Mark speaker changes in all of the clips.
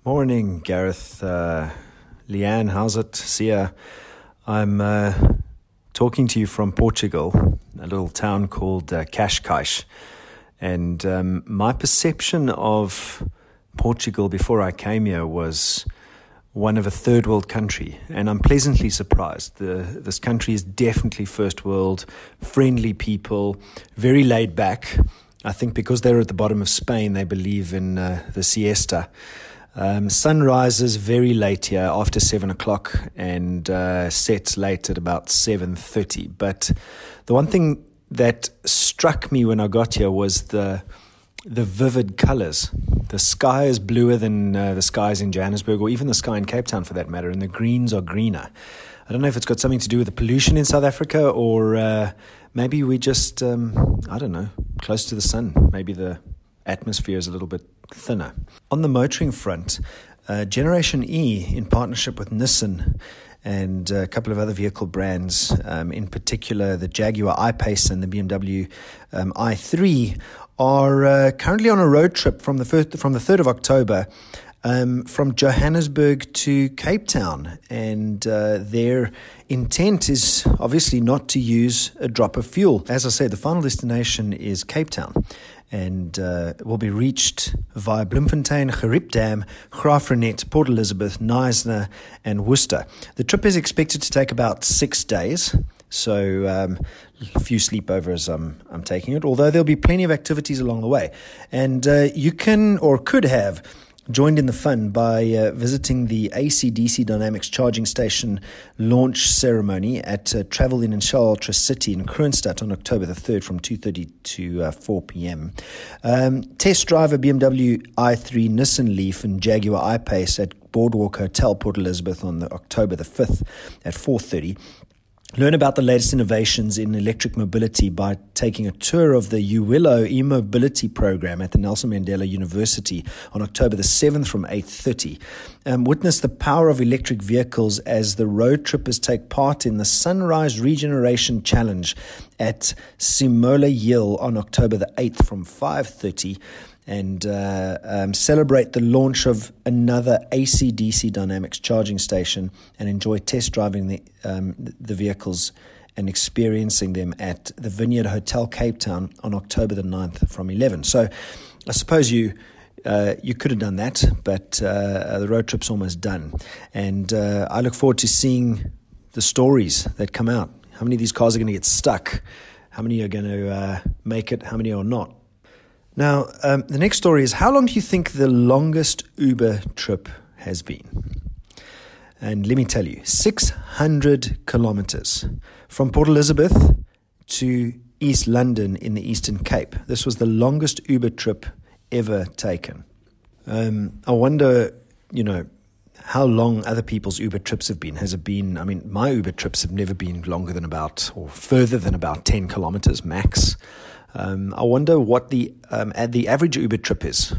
Speaker 1: Morning, Gareth. Leanne, how's it? Sia. I'm talking to you from Portugal, a little town called Cascais. And my perception of Portugal before I came here was one of a third world country. And I'm pleasantly surprised. This country is definitely first world, friendly people, very laid back. I think because they're at the bottom of Spain, they believe in the siesta. Sun rises very late here after 7 o'clock and sets late at about 7:30. But the one thing that struck me when I got here was the vivid colors. The sky is bluer than the skies in Johannesburg, or even the sky in Cape Town for that matter, and the greens are greener. I don't know if it's got something to do with the pollution in South Africa, or maybe we just, close to the sun. Maybe the atmosphere is a little bit thinner. On the motoring front, Generation E, in partnership with Nissan and a couple of other vehicle brands, in particular the Jaguar I-Pace and the BMW i3, are currently on a road trip from the 3rd of October from Johannesburg to Cape Town. And their intent is obviously not to use a drop of fuel. As I said, the final destination is Cape Town, and will be reached via Bloemfontein, Gerib Dam, Graaff-Reinet, Port Elizabeth, Knysna, and Worcester. The trip is expected to take about 6 days, so a few sleepovers I'm taking it, although there'll be plenty of activities along the way. And you can or could have joined in the fun by visiting the AC/DC Dynamics charging station launch ceremony at Travel Inn and Shell Ultra City in Kroonstad on October the 3rd from 2:30 to 4 p.m. Test drive a BMW i3, Nissan Leaf and Jaguar I-Pace at Boardwalk Hotel, Port Elizabeth on October the 5th at 4:30. Learn about the latest innovations in electric mobility by taking a tour of the UWillow e-mobility program at the Nelson Mandela University on October the 7th from 8:30. Witness the power of electric vehicles as the road trippers take part in the Sunrise Regeneration Challenge at Simola Yill on October the 8th from 5:30. And celebrate the launch of another AC/DC Dynamics charging station and enjoy test driving the vehicles and experiencing them at the Vineyard Hotel Cape Town on October the 9th from 11. So I suppose you could have done that, but the road trip's almost done. And I look forward to seeing the stories that come out. How many of these cars are going to get stuck? How many are going to make it? How many are not? Now, the next story is, how long do you think the longest Uber trip has been? And let me tell you, 600 kilometers from Port Elizabeth to East London in the Eastern Cape. This was the longest Uber trip ever taken. I wonder, how long other people's Uber trips have been. Has it been, my Uber trips have never been longer than further than about 10 kilometers max. I wonder what the average Uber trip is.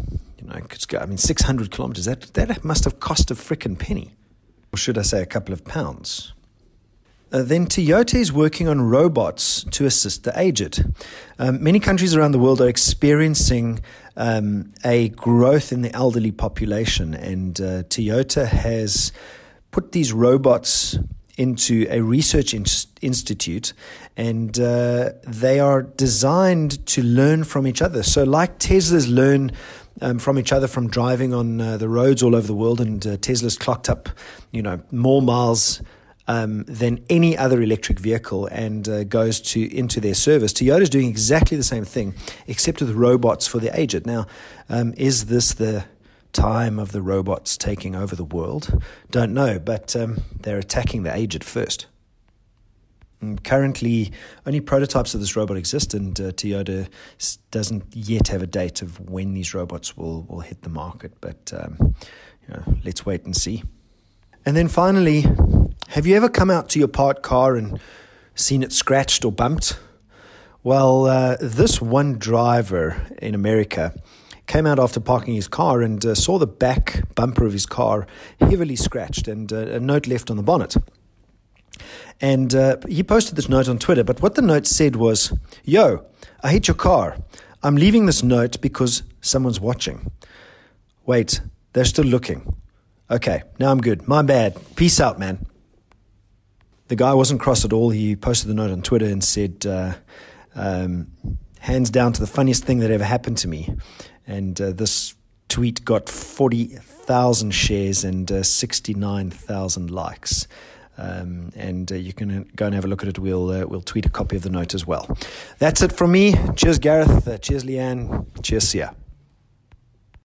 Speaker 1: 600 kilometers, that must have cost a frickin' penny. Or should I say a couple of pounds? Then Toyota is working on robots to assist the aged. Many countries around the world are experiencing a growth in the elderly population, and Toyota has put these robots into a research institute, and they are designed to learn from each other. So like Teslas learn from each other from driving on the roads all over the world, and Tesla's clocked up, more miles than any other electric vehicle and goes into their service. Toyota's doing exactly the same thing, except with robots for the aged. Now, is this the time of the robots taking over the world? Don't know, but they're attacking the aged first. And currently, only prototypes of this robot exist, and Toyota doesn't yet have a date of when these robots will hit the market, but let's wait and see. And then finally, have you ever come out to your parked car and seen it scratched or bumped? Well, this one driver in America came out after parking his car and saw the back bumper of his car heavily scratched and a note left on the bonnet. And he posted this note on Twitter, but what the note said was, "Yo, I hit your car. I'm leaving this note because someone's watching." Wait, they're still looking. Okay, now I'm good. My bad. Peace out, man. The guy wasn't cross at all. He posted the note on Twitter and said, hands down to the funniest thing that ever happened to me. And this tweet got 40,000 shares and 69,000 likes. And you can go and have a look at it. We'll tweet a copy of the note as well. That's it from me. Cheers, Gareth. Cheers, Leanne. Cheers, Sia.